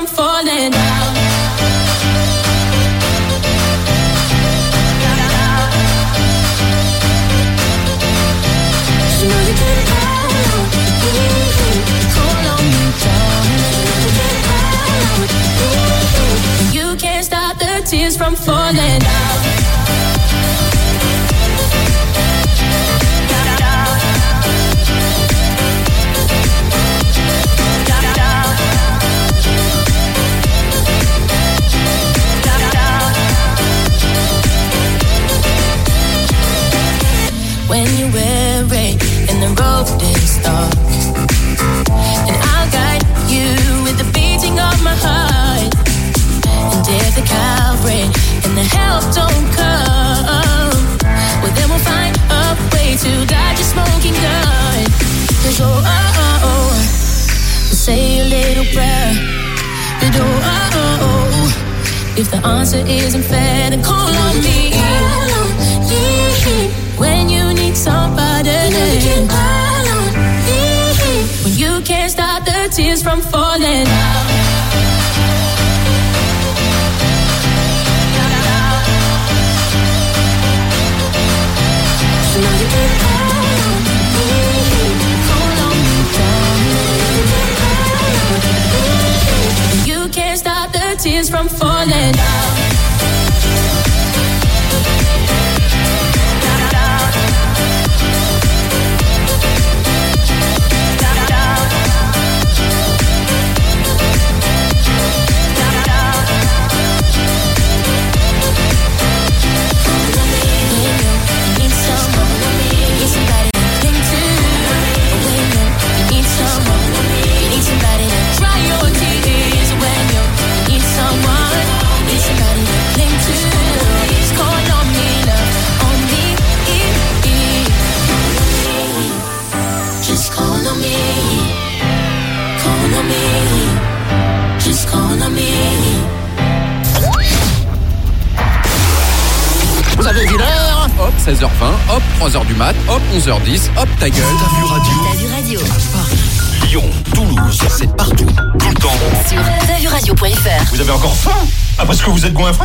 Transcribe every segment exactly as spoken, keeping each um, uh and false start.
from falling down. You know you can call on me, call on me, darling. You can't stop the tears from falling down. When you're weary and the road is dark, and I'll guide you with the beating of my heart. And if the Calvary and the help don't come, well then we'll find a way to guide your smoking gun. Cause oh, oh, oh, oh, say a little prayer. But oh, oh, oh, oh, if the answer isn't fair, then call on me. Call on me. When you need somebody, you call on me. When you can't stop the tears from falling down. So now you can call on me, call on me, darling. When you can't stop the tears from falling down. Vous avez vu l'heure? Hop, seize heures vingt, hop, trois heures du mat, hop, onze heures dix, hop, ta gueule. T'as vu radio? T'as vu radio? Paris, Lyon, Toulouse, c'est partout, tout le temps. Sur t'as vu radio point f r. Vous avez encore faim? Ah, parce que vous êtes goinfré?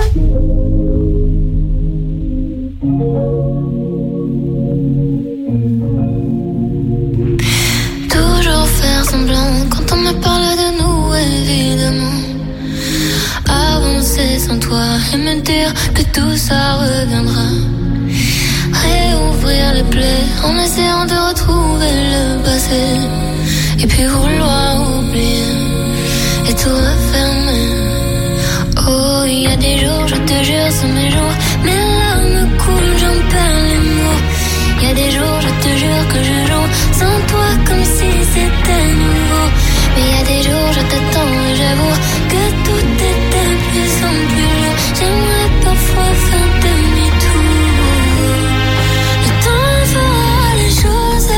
Toujours faire semblant quand on me parle de nous, évidemment. Avancer sans toi et me dire que tout ça reviendra. Réouvrir les plaies en essayant de retrouver le passé. Et puis vouloir oublier et tout refermer. Oh, il y a des jours, je te jure, c'est mes jours. Mes larmes coulent, j'en perds les mots. Il y a des jours, je te jure que je joue sans toi comme si c'était nouveau. Mais il y a des jours, je t'attends et j'avoue que tout était de plus en plus lourd. J'aimerais parfois faire demi-tour. Le temps fera les choses.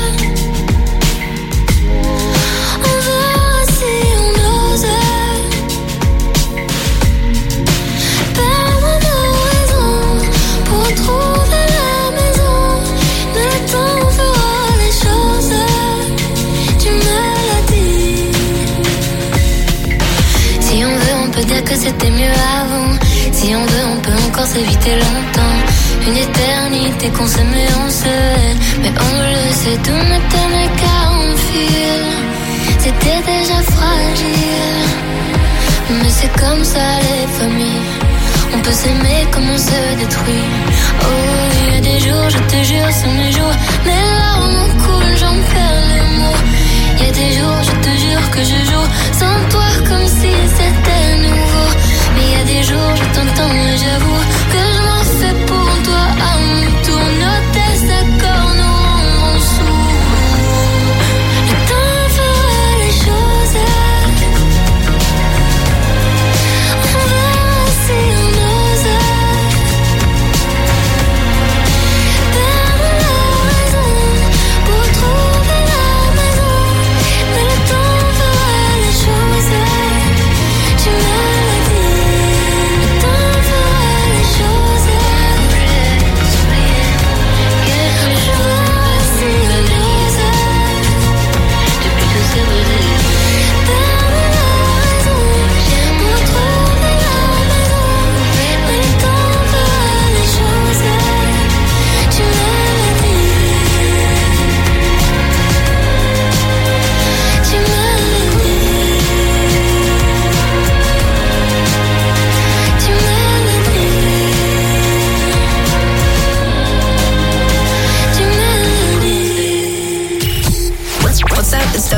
On verra si on ose perdre nos raisons pour trouver la maison. Le temps fera les choses. Tu me l'as dit. Si on veut, on peut dire que c'était mieux avant. Si on veut, on peut encore s'éviter longtemps. Une éternité qu'on s'aimait, on se hait. Mais on le sait, tout ne tenait qu'à un fil. C'était déjà fragile. Mais c'est comme ça les familles. On peut s'aimer comme on se détruit. Oh, il y a des jours, je te jure, c'est mes jours. Mes larmes coulent, j'en perds les mots. Il y a des jours, je te jure que je joue sans toi comme si c'était nouveau. Mais il y a des jours, je t'entends et j'avoue que je m'en fais pour toi à mon tour. Nos tests accords nous rendront sourds. Le temps fera les choses. On verra si on ose perdre la raison pour trouver la maison.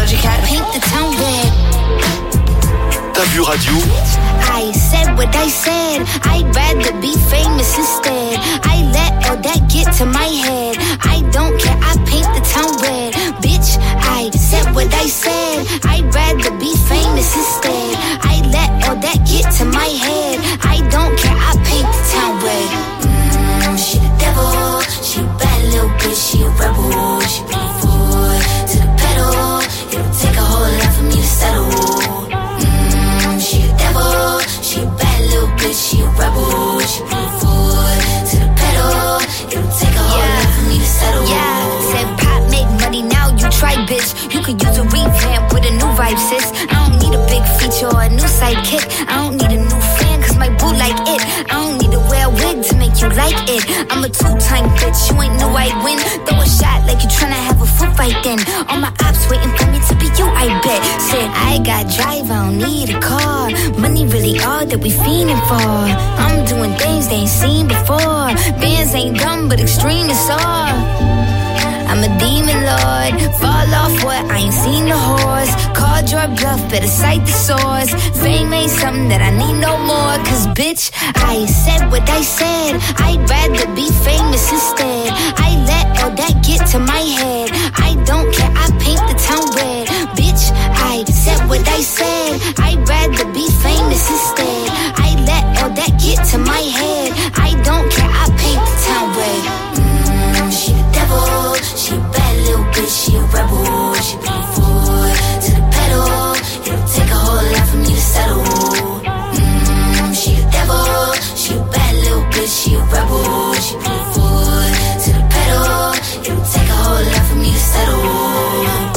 Doja Cat, paint the town red. T'as vu radio? I said what I said. I'd rather be famous instead. I let all that get to my head. I don't care, I paint the town red. Bitch, I said what I said. I'd rather be famous instead. I let all that get to my head. I don't care, I paint the town red. Mm, she the devil. She a bad little bitch, she a rebel. She bring the foot to the pedal. It'll take a whole lot for me to settle. She a devil, she a bad little bitch, she a rebel. She put her foot to the pedal. It'll take a whole yeah. lot for me to settle. Yeah, said pop make money, now you try, bitch. You could use a revamp with a new vibe, sis. I don't need a big feature or a new sidekick. I don't need a new fan, cause my boo like it. I don't need to wear a wig to make you like it. I'm a two-time bitch, you ain't know I'd win. Throw a shot like you tryna have a foot fight then. All my ops waiting for me to be you, I bet. Said I got drive, I don't need a car. Money really all that we fiending for. I'm doing things they ain't seen before. Bands ain't dumb, but extreme is all. I'm a demon lord. Fall off what? I ain't seen the horse. Called your bluff, better cite the source. Fame ain't something that I need no more. Cause bitch, I said what I said. I'd rather be famous instead. I let all that get to my head. I don't care, I paint the town red. Bitch, I said what I said. I'd rather be famous instead. I let all that get to my head. I don't care, I paint the town red. Mm, she the devil. She a bad little bitch, she a rebel. She put her foot to the pedal. It'll take a whole lot for me to settle. Mm, she the devil. She a bad little bitch, she a rebel. She put her foot to the pedal. It'll take a whole lot for me to settle.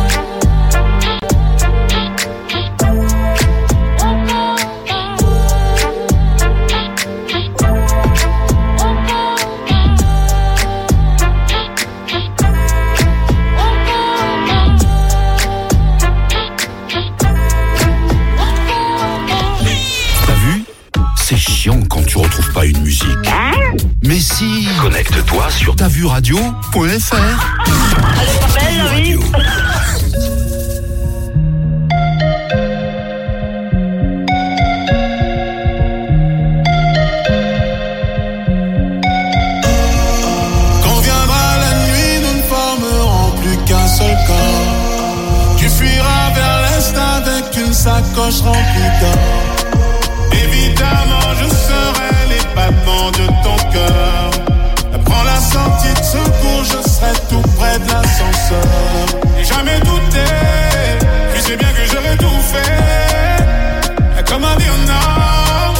Quand tu retrouves pas une musique. Mais si. Connecte-toi sur ta vue radio point f r. Allez, pas belle, oui. Quand viendra la nuit, nous ne formerons plus qu'un seul corps. Tu fuiras vers l'est avec une sacoche remplie d'or. Évidemment, je serai les battements de ton cœur. Prends la sortie de secours, je serai tout près de l'ascenseur. J'ai jamais douté, tu sais bien que j'aurais tout fait. Comment dire non?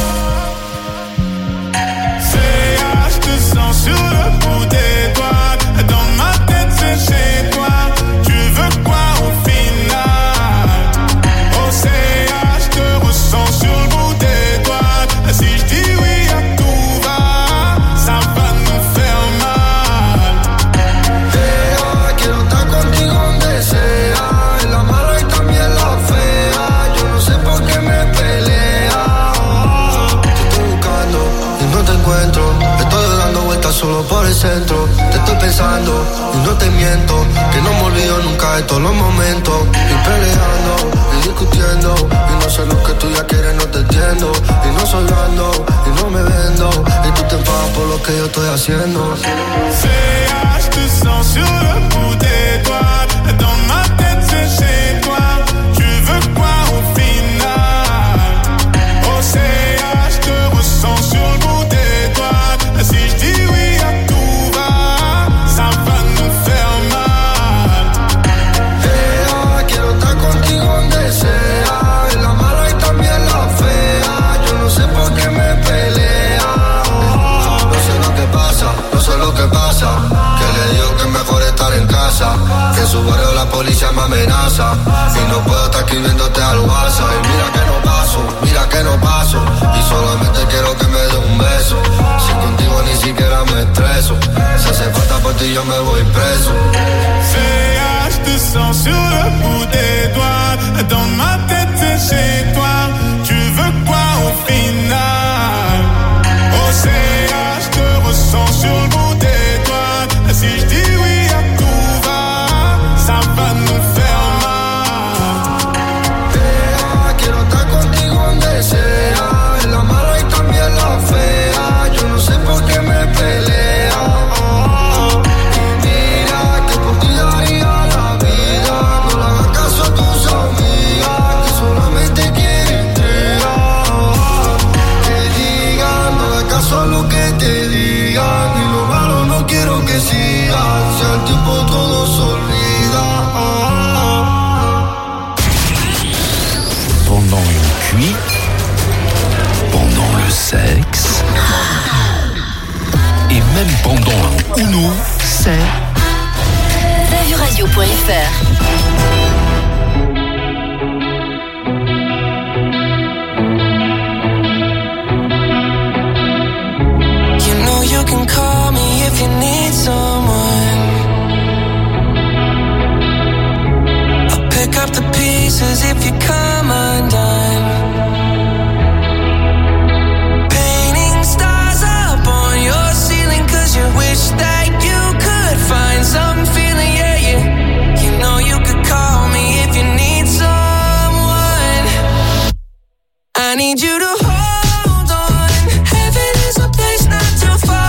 C'est ah, je te sens sur le bout des doigts. Dans ma tête, c'est chez toi. Tu veux quoi au final? Oh, c'est ah, je te ressens sur le bout des doigts. Si je dis oui à tout va, ça va nous faire mal. Ea, quiero estar contigo donde sea, en la mala y también la fea. Yo no sé por qué me pelea. Te estoy buscando y no te encuentro. Estoy dando vueltas solo por el centro. Te estoy pensando y no te miento, que no me olvido nunca de todos los momentos. Y peleando y discutiendo, y no sé lo que tú ya quieres, no te entiendo. Y no soy blando, y no me vendo, y tú te enfadas por lo que yo estoy haciendo. C'est ah, je te sens sur le bout des doigts. Dans ma tête, c'est chez toi. Tu veux quoi au final? Oh, c'est ah, je te ressens sur le bout des doigts. Si je dis oui à tout va, ça va nous faire mal. Ea, quiero estar contigo donde sea, en la mala y también la fea. Yo no sé por qué me pelea. No sé lo que pasa, no sé lo que pasa, que le digo que es mejor estar en casa, que en su barrio la policía me amenaza, y no puedo estar escribiéndote al WhatsApp. Y mira que no paso, mira que no paso, y solamente quiero que me dé un beso. Si contigo ni siquiera me estreso, si hace falta por ti yo me voy preso. C'est ah, je te sens sur le bout des doigts. Dans ma tête, c'est chez toi. Tu veux quoi au final? Oh, c'est ah, je te ressens sur le bout des doigts. Si je dis oui à tout va, ça va nous faire mal. puis, pendant le sexe, et même pendant un Uno, c'est ta vue radio point f r. You can call me if you need someone. I'll pick up the pieces if you come undone. Painting stars up on your ceiling 'cause you wish that you could find some feeling, yeah, yeah. You know you could call me if you need someone. I need you to hold on. Heaven is a place not too far.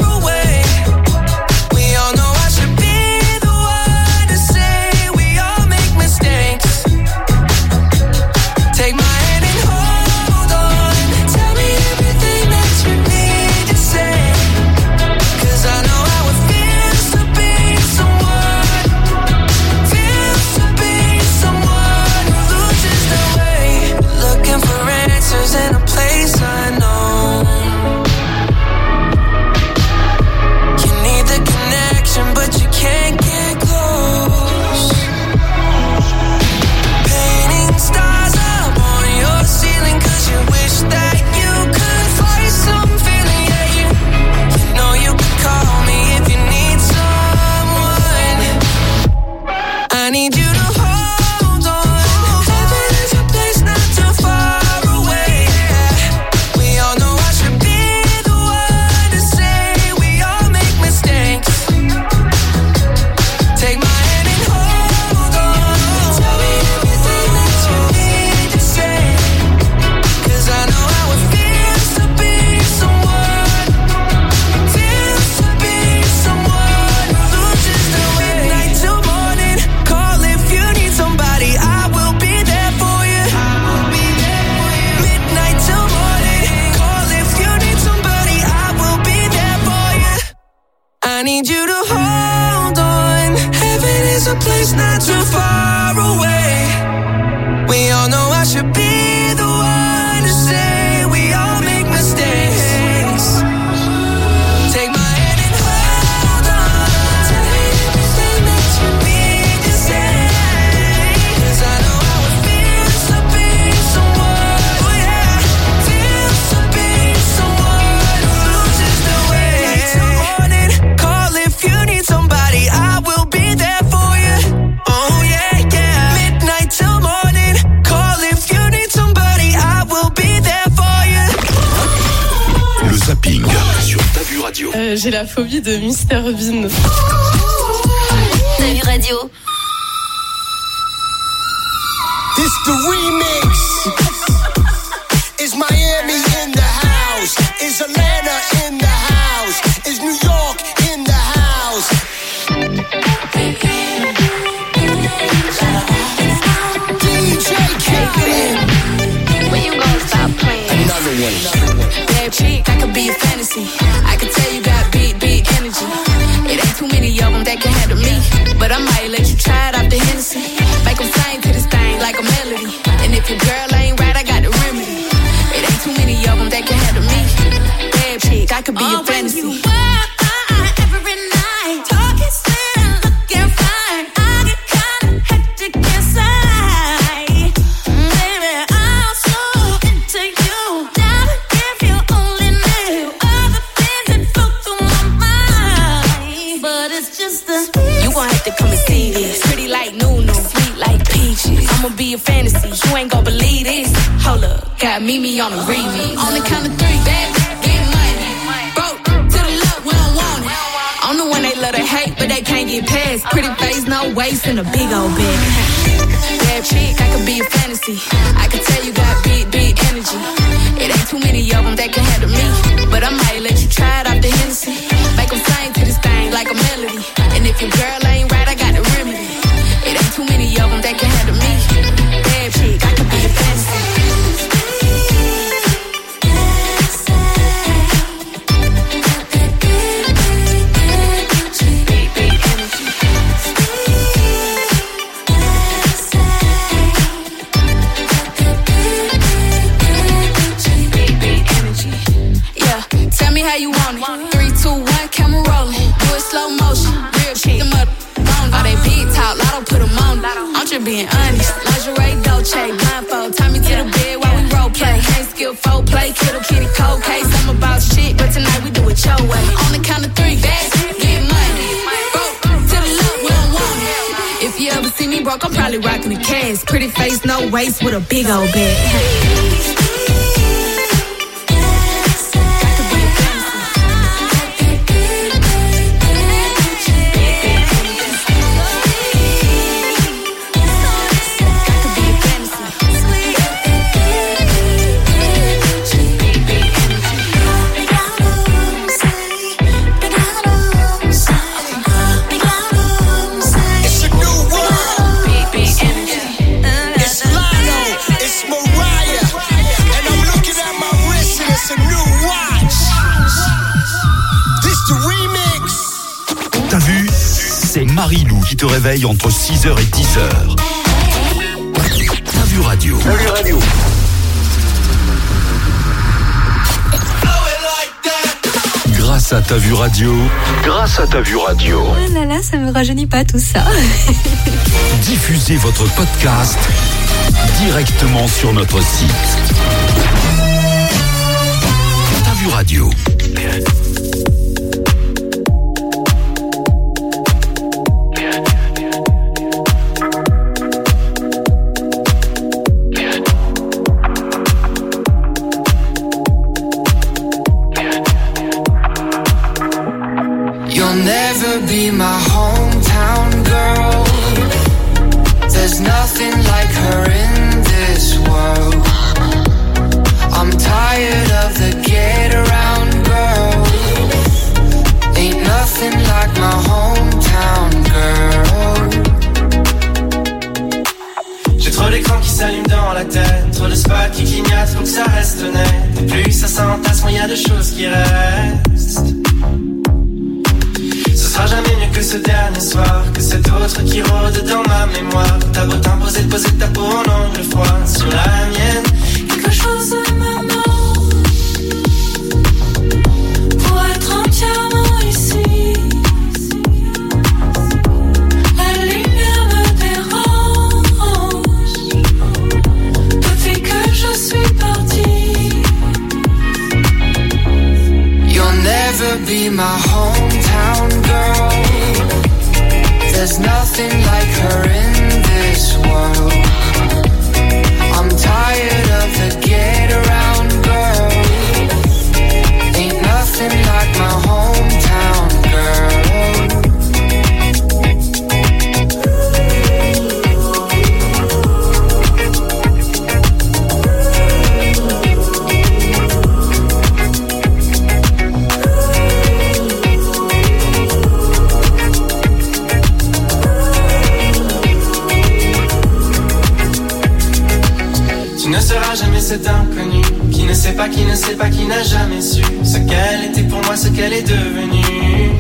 Euh, j'ai la phobie de mister Bean. Ta vue radio. This the remix. Is Miami in the house? Is Atlanta in the house? Is New York in the house? D J Khaled. When you gonna stop playing? Another one. Bad chick, I could be a fantasy. I could tell you got big, big energy. It ain't too many of them that can handle me. But I might let you try it off the Hennessy. Make them sing to this thing like a melody. And if your girl ain't right, I got the remedy. It ain't too many of them that can handle me. Bad chick, I could be oh, a fantasy. When you walk every night, talking sweet and looking fine, I get kinda hectic inside. Baby, I'm so into you. Now if you only knew all the things that flow through my mind. But it's just a you gon' have to come and see this. Pretty like Nunu, sweet like peaches. I'ma be a fantasy, you ain't gon' believe this. Hold up, got Mimi on the remix. On the count of three, baby, get money. Broke to the left, we don't want it. I'm the one they love to hate, but they can't get past. Pretty face, no waist, and a big old bag. Bad chick, I could be a fantasy. I could tell you got big, big energy. It ain't too many of them that can handle me. But I might let you try it off the Hennessy. Make them sing to this thing like a melody. And if your girl ain't right, I got the remedy. It ain't too many of them that can handle me. Bad chick, I could be a fantasy. being honest. Lingerie, Dolce, blindfold. Tie me to the bed while we role play. Ain't skill, foul play, kittle, kitty, cold case. I'm about shit, but tonight we do it your way. On the count of three, bags, get money. Broke to the left, we don't want it. If you ever see me broke, I'm probably rocking a cast. Pretty face, no waist, with a big old bag. C'est Marilou qui te réveille entre six heures et dix heures. T'as vu radio. T'as vu radio. Grâce à T'as vu radio. Grâce à T'as vu radio. Oh là là, ça me rajeunit pas tout ça. Diffusez votre podcast directement sur notre site. T'as vu radio. Never be my hometown girl. There's nothing like her in this world. I'm tired of the get around girl. Ain't nothing like my hometown girl. J'ai trop d'écrans qui s'allument dans la tête, trop de spots qui clignotent, faut que ça reste net. Et plus ça s'entasse, moins y a de choses qui restent. Ce sera jamais mieux que ce dernier soir, que cet autre qui rôde dans ma mémoire. T'as beau t'imposer de poser ta peau en angle froid sur la mienne. Quelque chose me manque pour être entièrement ici. La lumière me dérange depuis que je suis partie. You'll never be my hometown girl. There's nothing like her in this world. I'm tired of the get around girl. Ain't nothing like my hometown girl. Jamais cet inconnu qui ne sait pas, qui ne sait pas, qui n'a jamais su ce qu'elle était pour moi, ce qu'elle est devenue.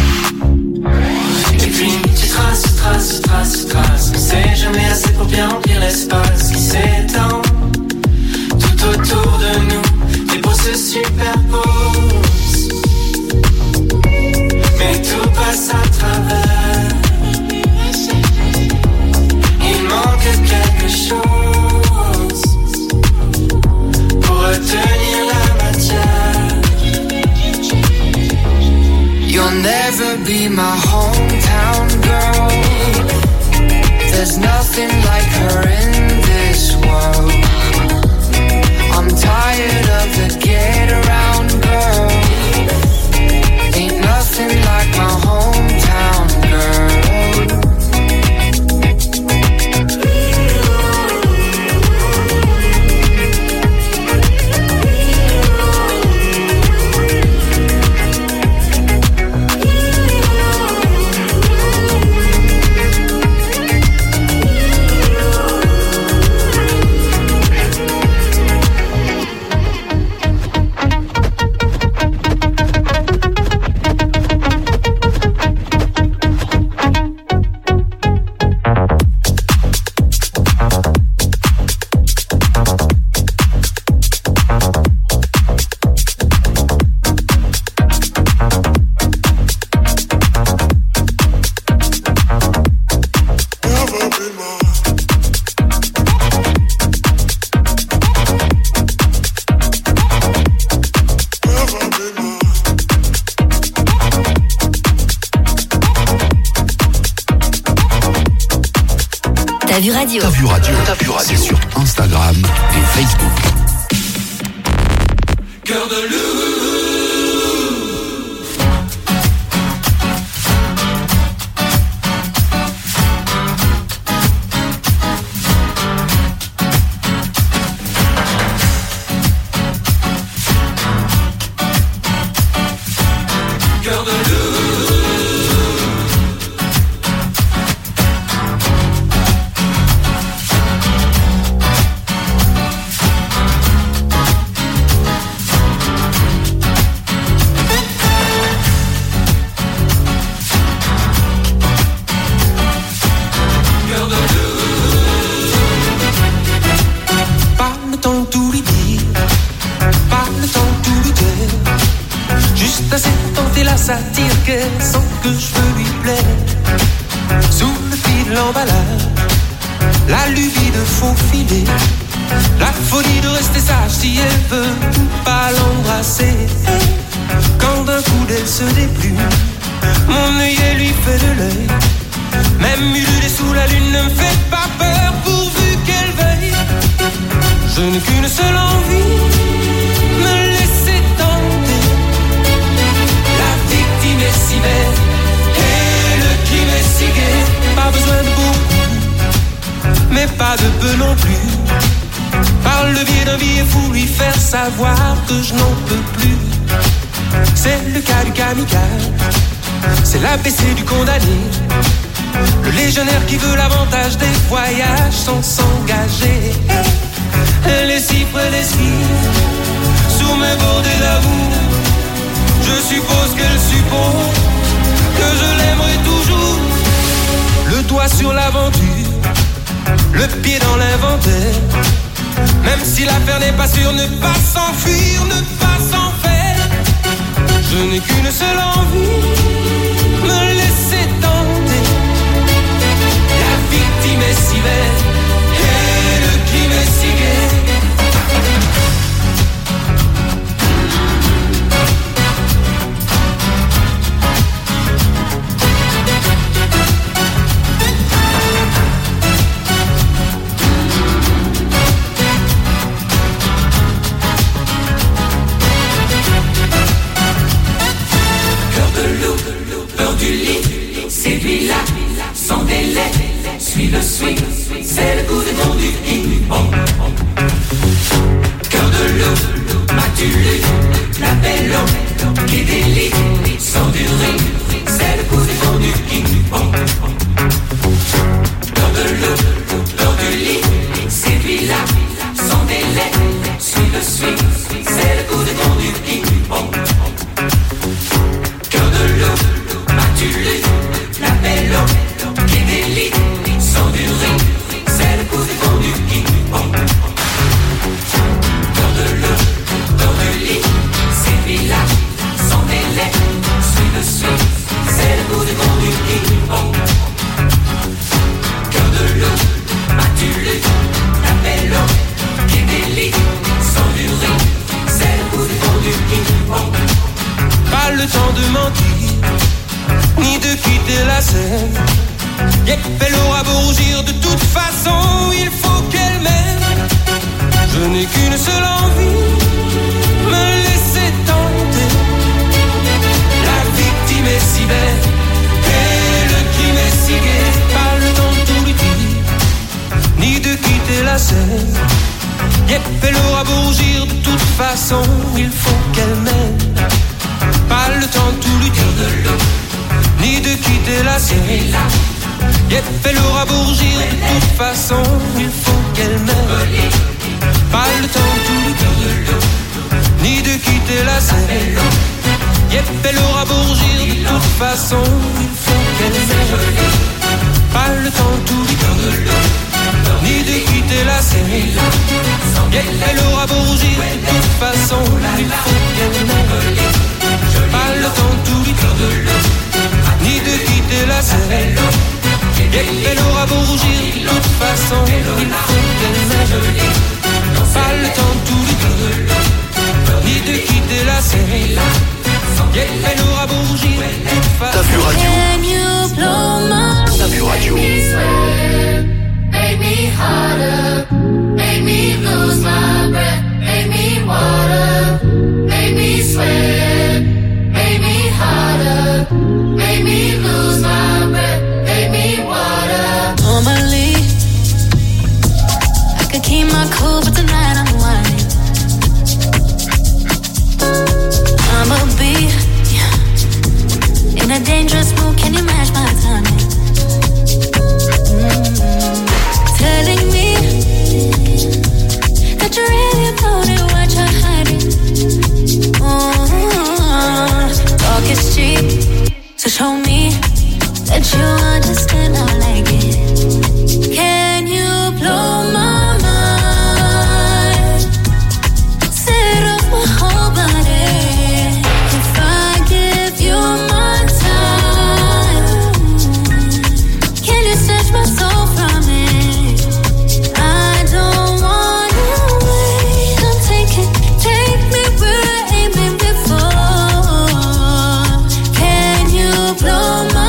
Et puis tu traces, tu traces, tu traces, tu traces, mais c'est jamais assez pour bien remplir l'espace qui s'étend tout autour de nous. Les peaux se superposent, mais tout passe à travers. Il manque quelque chose. Retenir la matière. You'll never be my hometown girl. There's nothing like her in T'as vu radio. T'as vu radio. T'as vu radio. C'est sur Instagram et Facebook. Cœur de loup. T'as vu radio. T'as vu radio. could keep my cool, but tonight I'm whining. I'ma be in a dangerous mood. Can you match my timing? Mm-hmm. Telling me that you really about it, what you're hiding. Mm-hmm. Talk is cheap, so show me that you understand I like it. Can you blow my mind? Set off my whole body. If I give you my time, can you snatch my soul from it? I don't wanna wait. Come take it, take me where I ain't been before. Can you blow my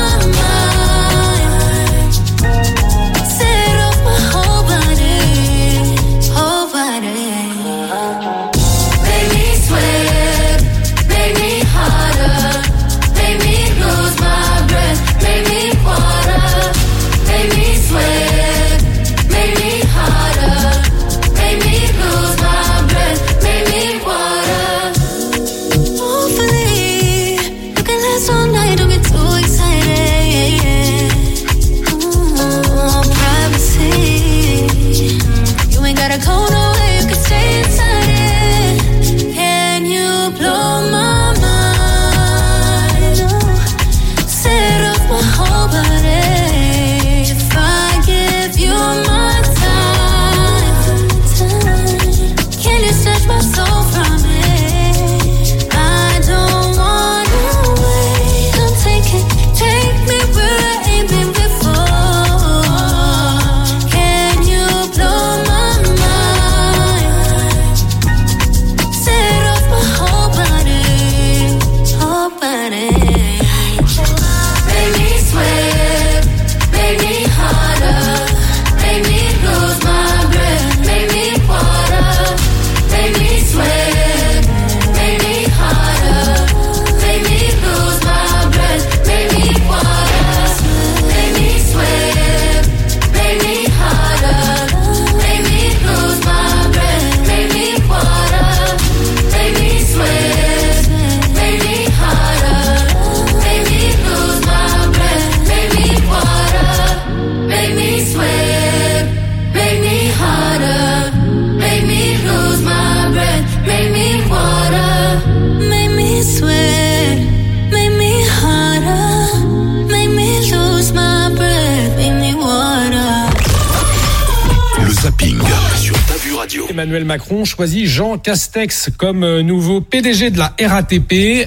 Emmanuel Macron choisit Jean Castex comme nouveau P D G de la R A T P. Euh,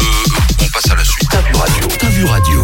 on passe à la suite. T'as vu radio. T'as vu radio.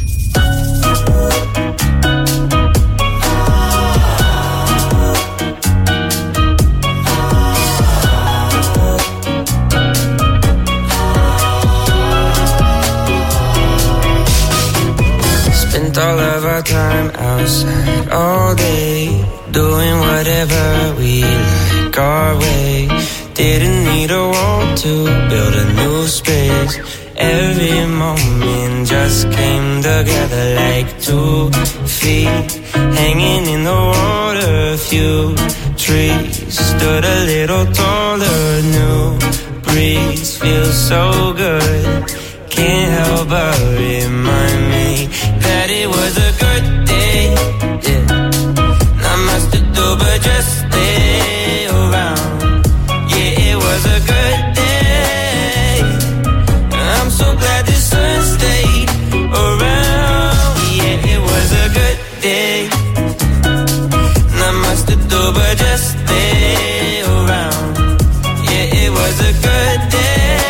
Spent all of our time outside all day, doing whatever we like our way. Didn't need a wall to build a new space. Every moment just came together like two feet hanging in the water. A few trees stood a little taller. New breeze feels so good. Can't help but remind me that it was a good day. Yeah. Not much to do but just stay around. Yeah, it was a good day. I'm so glad the sun stayed around. Yeah, it was a good day. Not much to do but just stay around. Yeah, it was a good day.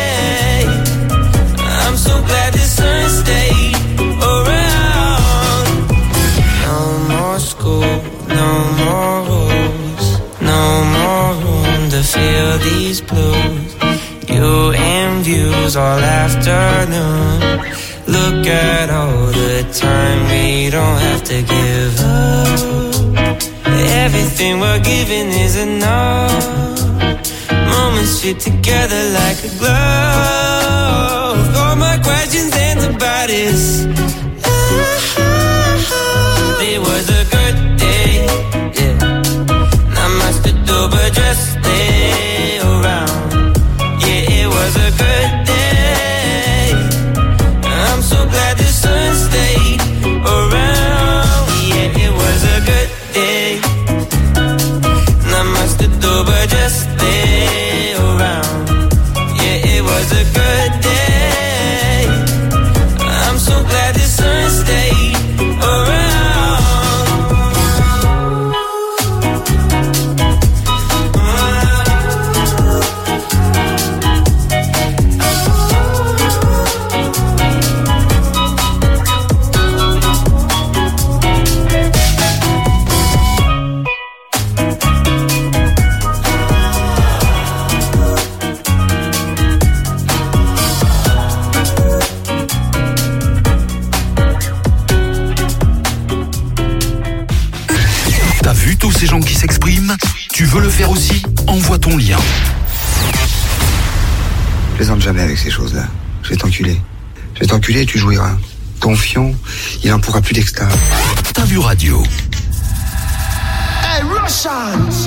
I'm so glad the sun stayed around. No more school, no more rules, no more room to feel these blues. You and views all afternoon. Look at all the time we don't have to give up. Everything we're giving is enough. Moments fit together like a glove. All my questions answered by this. It was a good day. Yeah. Not much Tu veux le faire aussi? Envoie ton lien. Plaisante jamais avec ces choses-là. Je vais t'enculer. Je vais t'enculer et tu jouiras. Ton fion, il en pourra plus d'extase. T'as vu radio. Hey, Russians!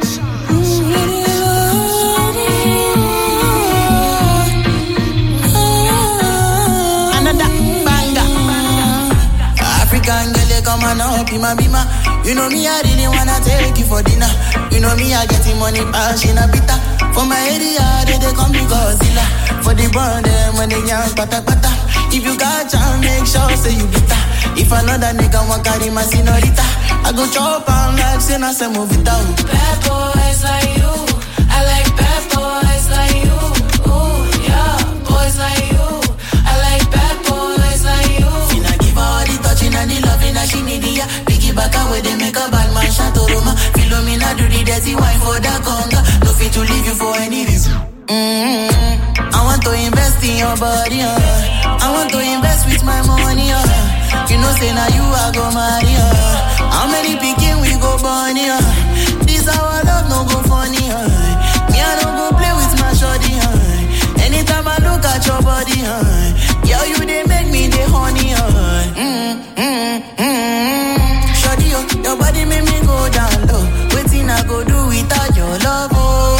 African girl, come on up, bima bima. You know me, I really wanna take you for dinner. You know me, I getting money, pass in a bitter. For my area, they, they call me Godzilla. For the brand, them when they young, pata pata. If you got chance, make sure say you bitter. If another nigga want carry my senorita, I go chop on like say na say move it down. Bad boys like you, I like bad boys like you. Ooh, yeah, boys like you, I like bad boys like you. Finna give her all the touching and the loving that she need, yeah. Back away, they make a bad man Chateau Roma. Philomena do the dirty wine for the conga. No fit to leave you for any reason. Mm-hmm. I want to invest in your body, uh. I want to invest with my money, uh. You know, say now you are go marry, uh. How many picking we go bunny, uh. This our love no go funny, uh. Me I don't go play with my shorty, uh. Anytime I look at your body, uh. Yo, you they make me the honey, uh. Mm-hmm. Your body make me go down low. Waiting I go do without your love, oh.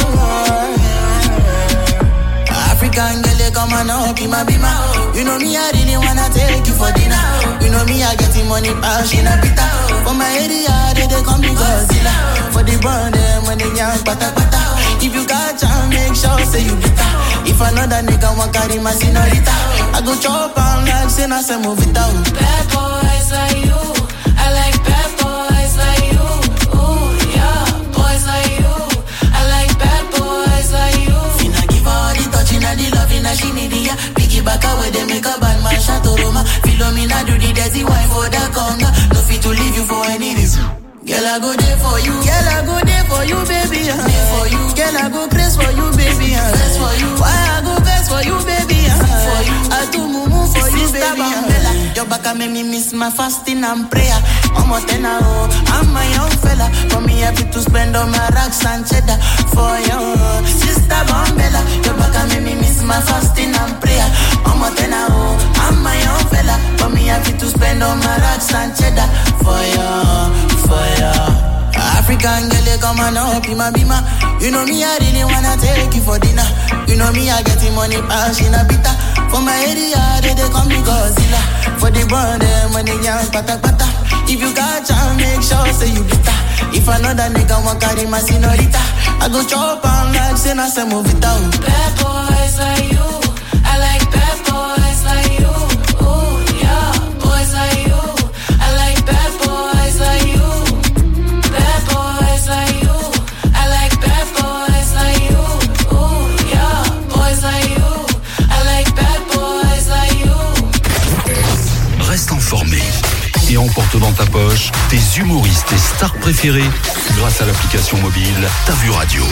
African girl, come on up, bima bima. You know me, I really wanna take you for dinner. You know me, I getting money, pass in a bitter. For my area, they, they call me Godzilla. For the brand, them when they young, pata pata. If you got chance, make sure say you bitter. If another nigga want carry my senorita, I go chop on like say na say move it down. Bad boys like you, I like bad boys like you. Ooh, yeah, boys like you, I like bad boys like you. Finna give her all the touching and the loving that she need, yeah. Piggyback away, they make a bad man Chateau Roma. Philomena do the dirty wine for the conga. No fit to leave you for any reason. Girl, I go there for you. Girl, I go there for you, baby. Uh. There for you. Girl, I go crazy for you, baby. Uh. Best for you. Why I go best for you, baby? Uh. For you. I do mumu for you, Sister baby. Uh. Your back make me miss my fasting and prayer. I'm a tenor, oh, I'm a young fella. For me, happy to spend all my racks and cheddar for you, Sister Bambella. Your back make me miss my fasting and prayer. I'm a tenor, oh, I'm a young fella. For me, happy to spend all my racks and cheddar for you, for you. African girl, come on up, bima bima. You know me, I really wanna take you for dinner. You know me, I getting money, pass in a bitter. For my area, they, they call me Godzilla. For the brand, them when they young, pata pata. If you got chance, make sure say you bitter. If another nigga want carry my senorita, I go chop on like say na say move it down. Bad boys like you, I like bad boys like you. Ooh, yeah, boys like you, I like bad boys like you. Bad boys like you, I like bad boys like you. Ooh, yeah, boys like you, I like bad boys like you. Reste informé et emporte dans ta poche tes humoristes et stars préférés grâce à l'application mobile T'as vu radio.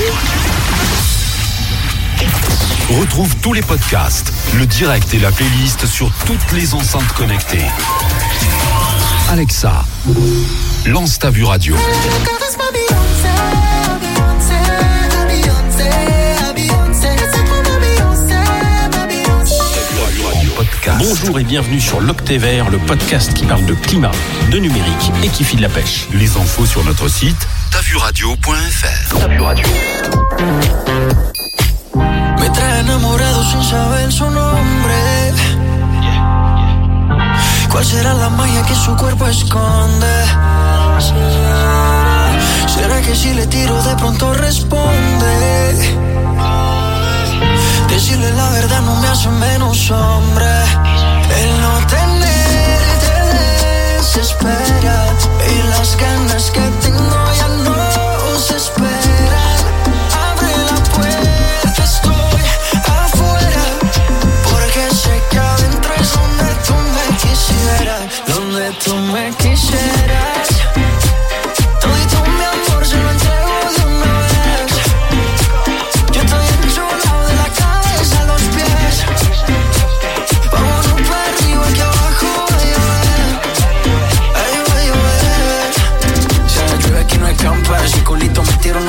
Retrouve tous les podcasts, le direct et la playlist sur toutes les enceintes connectées. Alexa, lance T'as vu radio. Bonjour et bienvenue sur l'Octévert, le podcast qui parle de climat, de numérique et qui file la pêche. Les infos sur notre site t'as vu radio point f r. T'as vu radio. Me trae enamorado sin saber su nombre. ¿Cuál será la magia que su cuerpo esconde? ¿Será que si le tiro de pronto responde? Decirle la verdad no me hace menos hombre. El no tenerte desespera y las ganas que tengo ya no se esperan. Abre la puerta, estoy afuera, porque sé que adentro es donde tú me quisieras, donde tú me quisieras. Todito mi amor se lo entrego de una vez. Yo estoy enchulado de la cabeza a los pies. Vámonos para arriba que abajo voy a ver. Ay,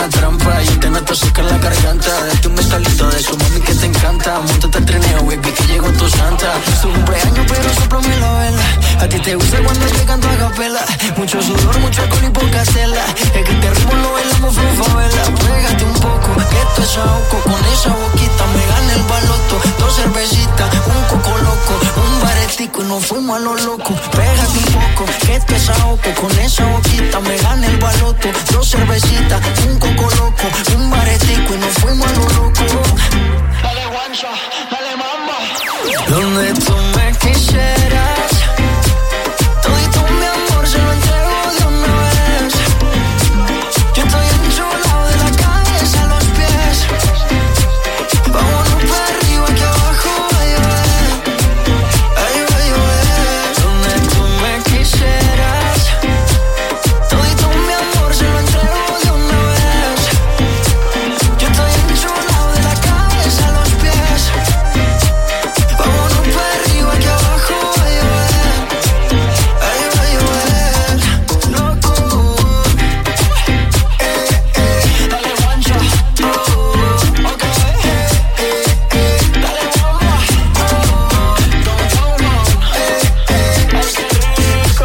una trampa. Yo te noto azúcar en la garganta. Date un mezcalito de su mami que te encanta. Móntate al trineo, baby, que llegó tu santa. Es tu cumpleaños, pero soplame la vela. A ti te gusta cuando te canto a capela. Mucho sudor, mucho alcohol y poca cela. Es que este ritmo lo bailamos con favela. Pégate un poco, que esto es ahogo. Con esa boquita me gana el baloto. Dos cervecitas, un coco loco, un baretico y nos fuimos a lo loco. Pégate un poco, que esto es ahogo. Con esa boquita me gana el baloto. Dos cervecitas, un coco loco, un baretico y nos fuimos a lo loco. Dale guancha, dale mamba. Donde tú me quisieras, todito mi amor se lo entrego de una vez. Yo estoy enchulado de la cabeza a los pies. Vámonos para arriba que abajo va a llover. Ay, va a llover. Donde tú me quisieras, todito mi amor se lo entrego de una vez. Yo estoy enchulado de la cabeza a los pies. Vámonos para arriba que abajo va a llover. Ay, va a llover. Loco. Eh, eh. Dale guancha. Oh, ok. Eh, eh, eh. Dale bomba. Oh, don't hold on. Eh, eh. Ay, qué rico.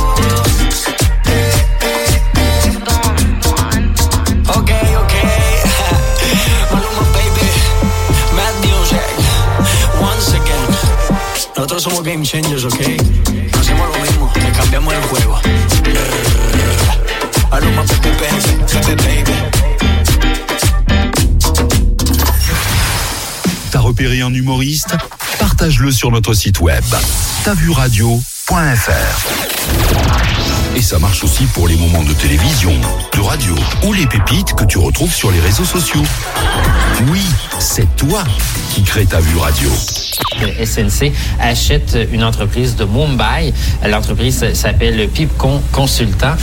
Eh, eh, eh. Ok, ok. Maluma, baby. Mad music. Once again. Nosotros somos game changers, ok. No hacemos lo mismo, le cambiamos el juego. Maluma, baby, baby, baby, baby. T'as repéré un humoriste? Partage-le sur notre site web tavuradio point f r. Et ça marche aussi pour les moments de télévision, de radio ou les pépites que tu retrouves sur les réseaux sociaux. Oui, c'est toi qui crée ta vue radio. Le S N C achète une entreprise de Mumbai. L'entreprise s'appelle Pipcon Consultant.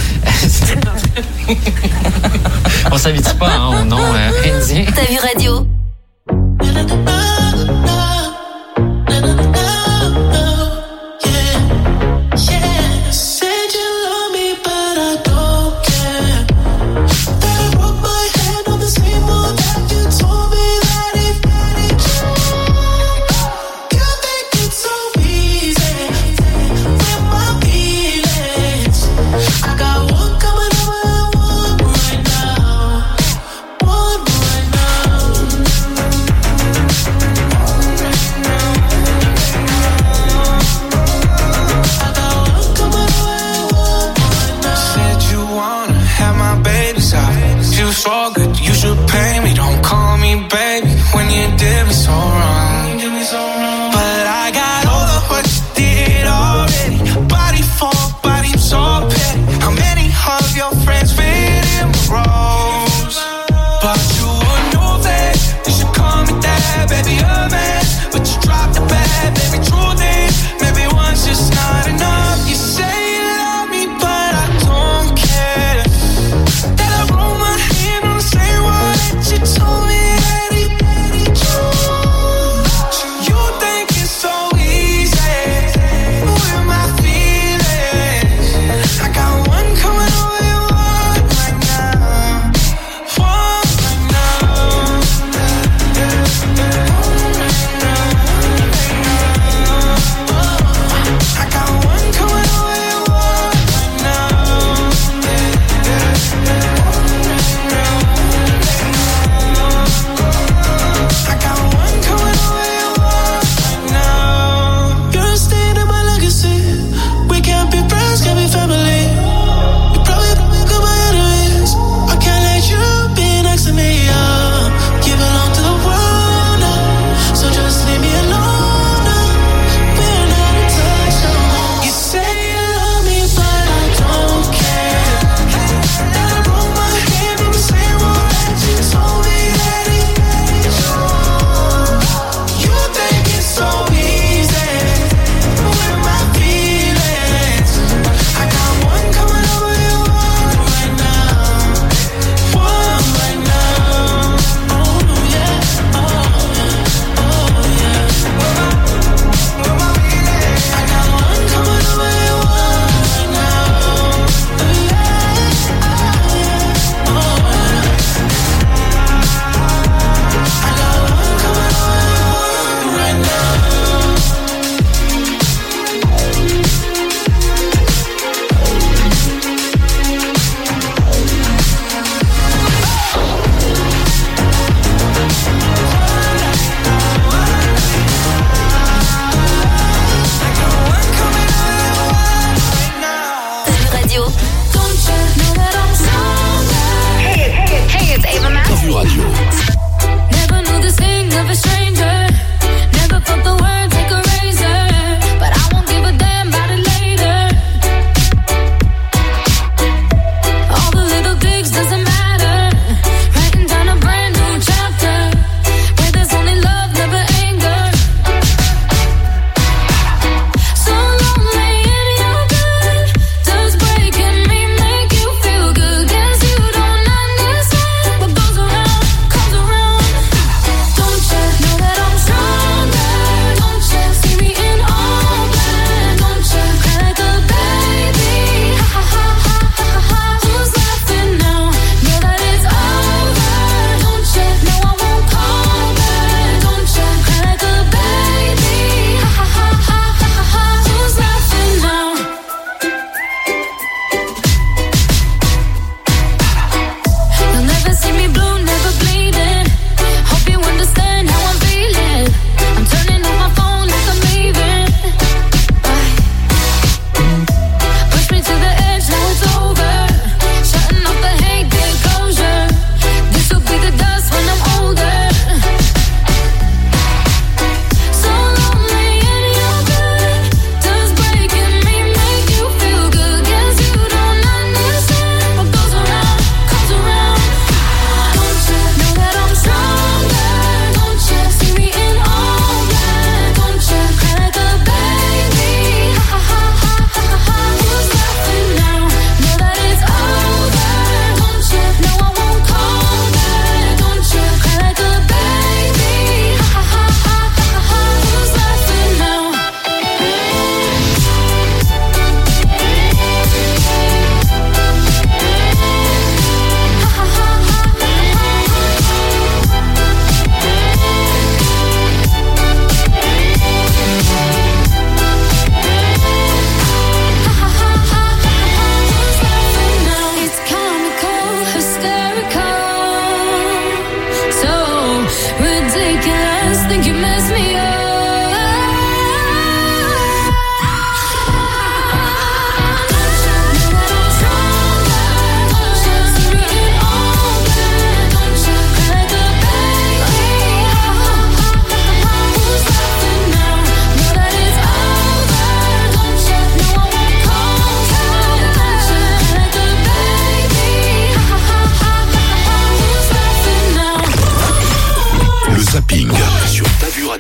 On s'habitue pas hein, au nom euh, indien. Ta vue radio. Said you love me, but I don't care. That I broke my head on the same one that you told me that it had. You think it's so easy with my feelings. I got one coming up, one right now, one right now. Said you wanna have my babies out. You so good, you should pay me. Don't call me baby when you did me so wrong. But I got all of what you did already. Body for body, so petty. How many of your friends fit in my roles? But you would know that you should call me that, baby, a man. But you dropped the bad, baby, truth is, maybe one's just not enough. You say you love me, but I don't care. That I roll my hand on the same one that you told me that it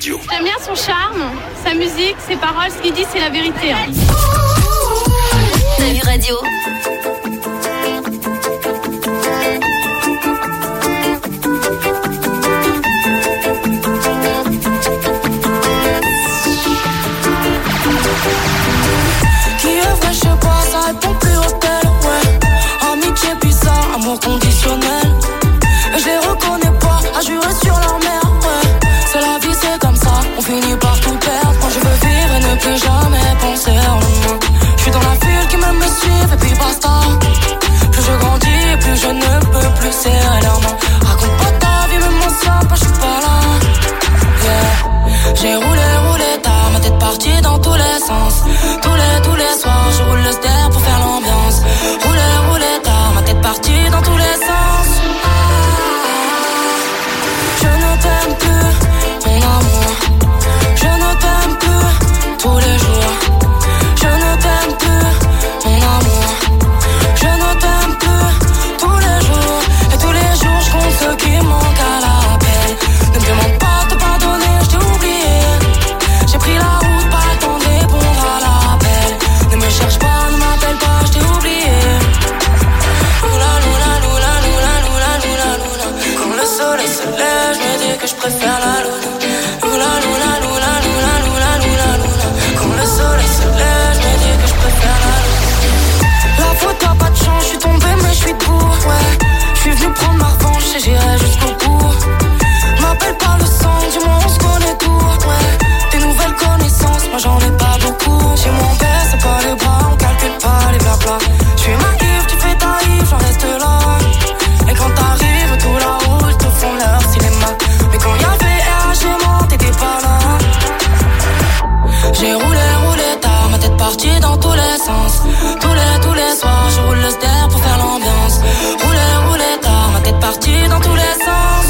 Radio. J'aime bien son charme, sa musique, ses paroles, ce qu'il dit, c'est la vérité. Hein. T'as vu Radio? Qui est vrai, je sais pas, ça répond plus au tel, ouais. Amitié bizarre, amour conditionnel. Et je les reconnais pas, à jurer sur leur mère, ouais. C'est la vie, c'est comme ça, on finit par tout perdre. Quand je veux vivre et ne plus jamais penser en moi. Je suis dans la ville qui me me suit et puis basta. Plus je grandis, plus je ne peux plus serrer leurs mains. Raconte pas ta vie, même mon sien, pas je suis pas là. Yeah. J'ai roulé, roulé tard, ma tête partie dans tous les sens. Tous les, tous les soirs, je roule le ster pour faire l'ambiance. Roulé, roulé tard, ma tête partie dans tous les sens. Je ne t'aime plus, mon amour. Je ne t'aime plus, tous les jours. Je ne t'aime plus, mon amour. Je ne t'aime plus, tous les jours. Et tous les jours, je compte ceux qui manquent à l'appel. Ne me demande pas de te pardonner, je t'ai oublié. J'ai pris la route, pas le temps de répondre à l'appel. Ne me cherche pas, ne m'appelle pas, je t'ai oublié. Oula, loula, loula, loula, loula, loula, loula. Quand le soleil se lève, je me dis que je préfère la lune. Oula, loula, loula, loula, loula, loula, loula. Quand le soleil se lève, je me dis que je préfère la lune. La faute a pas de chance, je suis tombé mais je suis debout, ouais. Je suis venu prendre ma revanche et j'irai jusqu'au bout. M'appelle pas le sang, dis-moi on se connaît tout, ouais. Des nouvelles connaissances, moi j'en ai pas beaucoup. Chez moi on baisse pas les bras, on calcule pas les blabla. Je suis naïf, tu fais ta rive, j'en reste là. Et quand t'arrives, tout là-haut, ils te font leur cinéma. Mais quand y'avait R H et moi, t'étais pas là. J'ai roulé, roulé tard, ma tête partie dans tous les sens. Tous les, tous les soirs, je roule le ster pour faire l'ambiance. Roulé, roulé tard, ma tête partie dans tous les sens.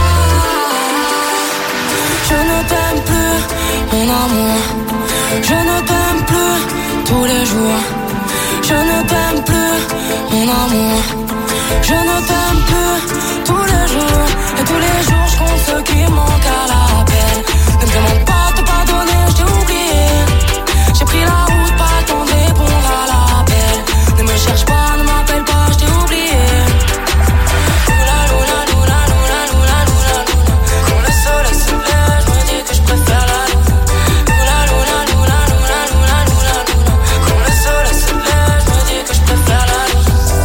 Je ne t'aime plus, mon amour. Je ne t'aime plus, tous les jours. Je ne t'aime plus, mon amour. Je ne t'aime plus, tous les jours. Et tous les jours, je compte ceux qui manquent à l'appel. Ne me demande pas de te pardonner, je t'ai oublié. J'ai pris la route, pas le temps de répondre à l'appel. Ne me cherche pas, ne m'appelle pas, je t'ai oublié. Oula, loula, loula, loula, loula, loula, loula. Quand le soleil se lève, je me dis que je préfère la lune. Oula, loula, loula, loula, loula, loula, loula. Quand le soleil se lève, je me dis que je préfère la lune.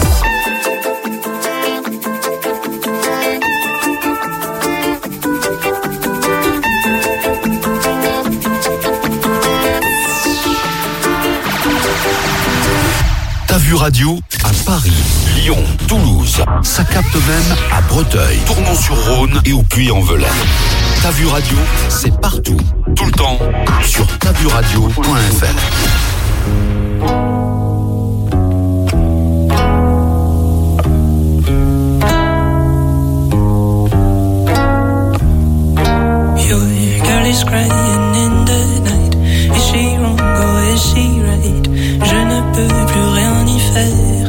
T'as vu Radio à Paris, Lyon, Toulouse. Ça capte même à Breteuil, Tournon-sur-Rhône et au Puy-en-Velay. T'as vu Radio, c'est partout, tout le temps, sur t'as vu radio point f r. Your girl is crying in the night. Is she wrong or is she right? Je ne peux plus rien y faire.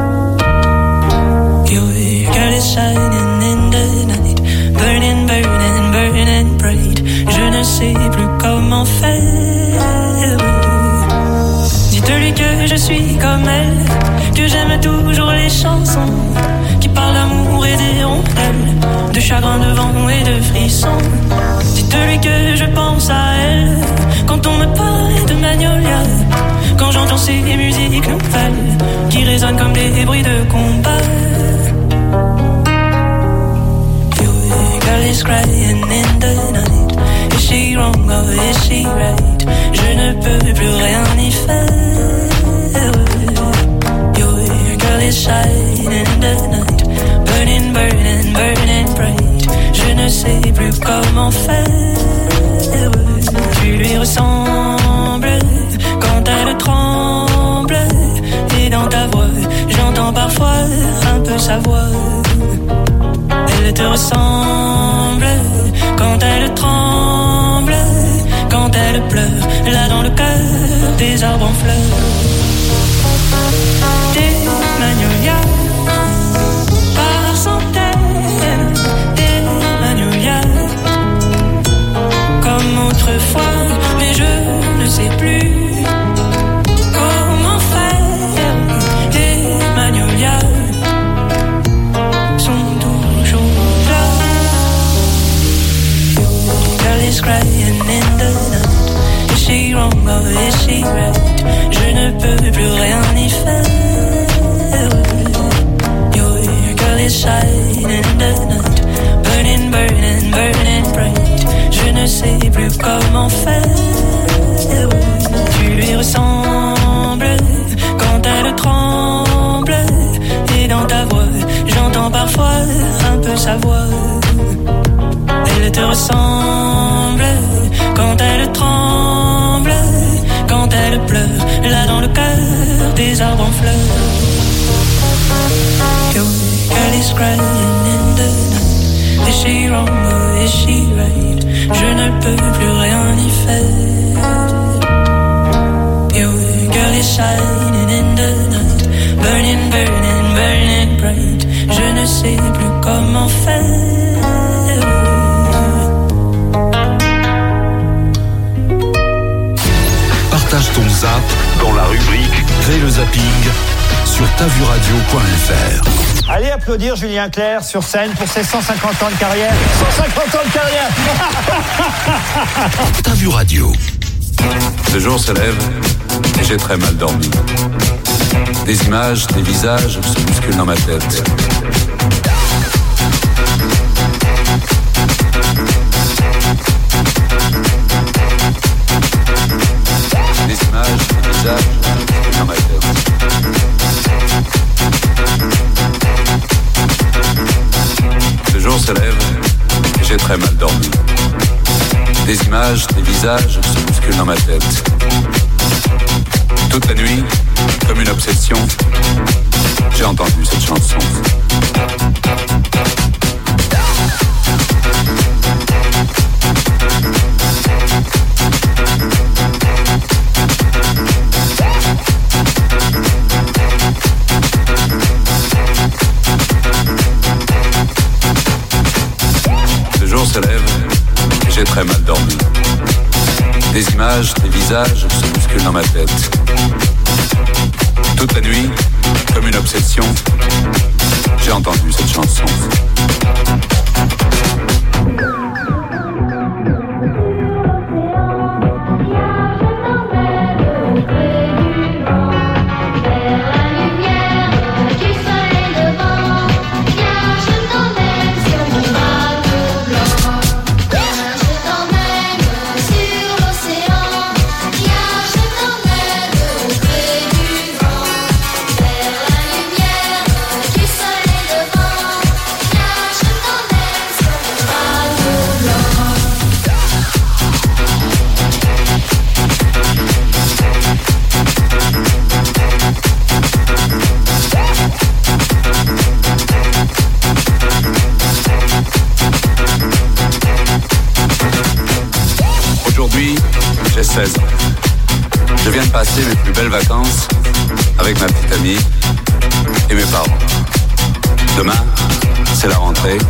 Your girl is shining in the night. Burning, burning, burning bright. Je ne sais plus comment faire. Dites-lui que je suis comme elle, que j'aime toujours les chansons qui parlent d'amour et des rondelles, de chagrin, de vent et de frissons. Dites-lui que je pense à elle quand on me parle de Magnolia, quand j'entends ces musiques nouvelles qui résonnent comme des bruits de combat. Your girl is crying in the night. Is she wrong or is she right? Je ne peux plus rien y faire. Your girl is shining in the night. Burning, burning, burning bright. Je ne sais plus comment faire. Tu lui ressembles quand elle tremble. Et dans ta voix, j'entends parfois un peu sa voix. Elle te ressemble quand elle tremble, quand elle pleure, là dans le cœur des arbres en fleurs. Des magnolias par centaines, des magnolias comme sa voix. Elle te ressemble quand elle tremble, quand elle pleure, là dans le cœur des arbres en fleurs. Your girl is crying in the night. Is she wrong or is she right? Je ne peux plus rien y faire. Your girl is shining in the night, burning, burning, burning bright. Je ne sais plus comment faire. Partage ton zap dans la rubrique Crée le zapping sur tavuradio point f r. Allez applaudir Julien Clerc sur scène pour ses cent cinquante ans de carrière. cent cinquante ans de carrière. T'as vu radio. Le jour se lève et j'ai très mal dormi. Des images, des visages se bousculent dans ma tête. Des images, des visages se bousculent dans ma tête. Le jour se lève et j'ai très mal dormi. Des images, des visages se bousculent dans ma tête. Toute la nuit, comme une obsession, j'ai entendu cette chanson. Le jour se lève et j'ai très mal dormi. Des images, des visages se bousculent dans ma tête. Toute la nuit, comme une obsession, j'ai entendu cette chanson. J'ai seize ans. Je viens de passer mes plus belles vacances avec ma petite amie et mes parents. Demain, c'est la rentrée.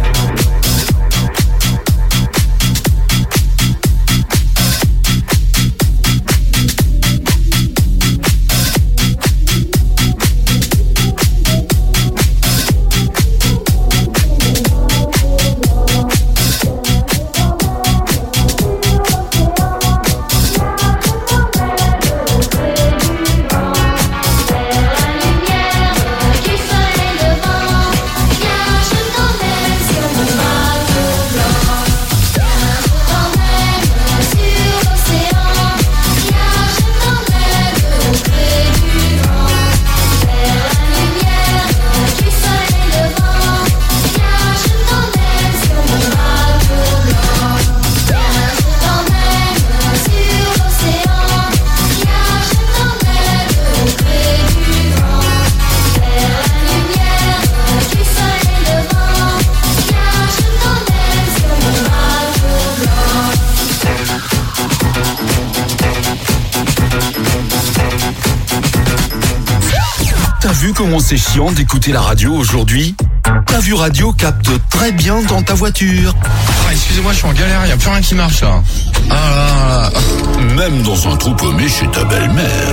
Comment c'est chiant d'écouter la radio aujourd'hui? T'as vu radio capte très bien dans ta voiture. Ah, excusez-moi, je suis en galère, il n'y a plus rien qui marche là. Ah là là. Même dans un trou paumé chez ta belle-mère.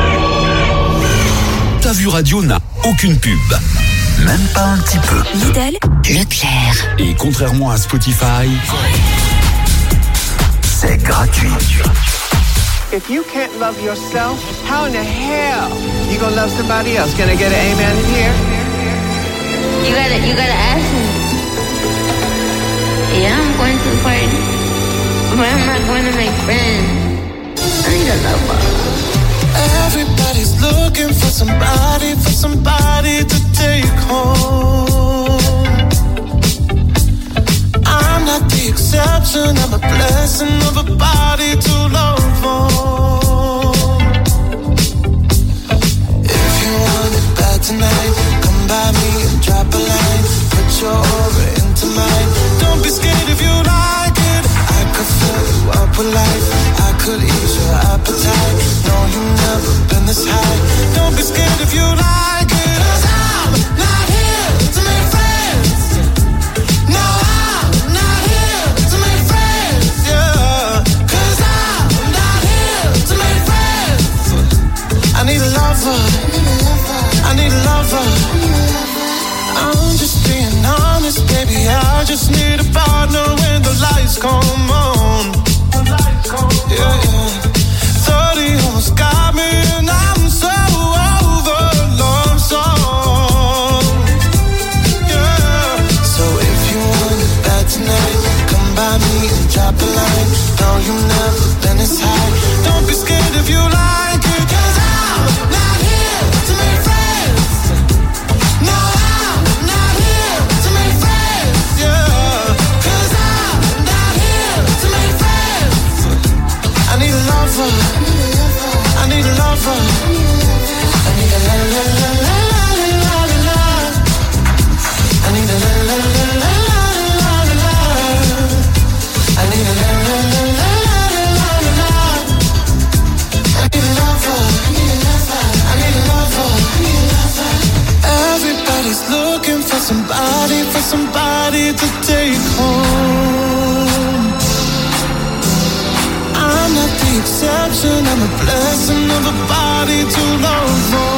T'as vu radio n'a aucune pub. Même pas un petit peu. Lidl, Leclerc. Et contrairement à Spotify, c'est gratuit. If you can't love yourself, how in the hell you gonna love somebody else? Can I get an amen in here? You gotta, you gotta ask me. Yeah, I'm going to the party, but I'm not going to make friends. I need a lover. Everybody's looking for somebody, for somebody to take home. exception. I'm a blessing of a body to love on. If you want it bad tonight, come by me and drop a line. Put your aura into mine. Don't be scared if you like it. I could fill you up with life. I could ease your appetite. No, you've never been this high. Don't be scared if you like it. 'Cause I'm not here to make friends. No, I'm not here to make friends. Yeah, 'cause I'm not here to make friends. I need a lover. I need a lover. I'm just being honest, baby. I just need a partner when the lights come on. Yeah, yeah. thirty almost got me, and I'm so over love song. Yeah. So if you want it bad tonight, come by me and drop a line. No, you've never been this high. Don't be scared if you like it, 'cause I'm not here to make friends. No, I'm not here to make friends. Yeah, 'cause I'm not here to make friends. I need a lover. I need a lover. I need a la la la la la la la. I need a la la la la la la la. I need a la la la la la la la. I need a lover. I need a lover. Everybody's looking for somebody, for somebody to take home. I'm not the exception, I'm a blessing of a body to love on.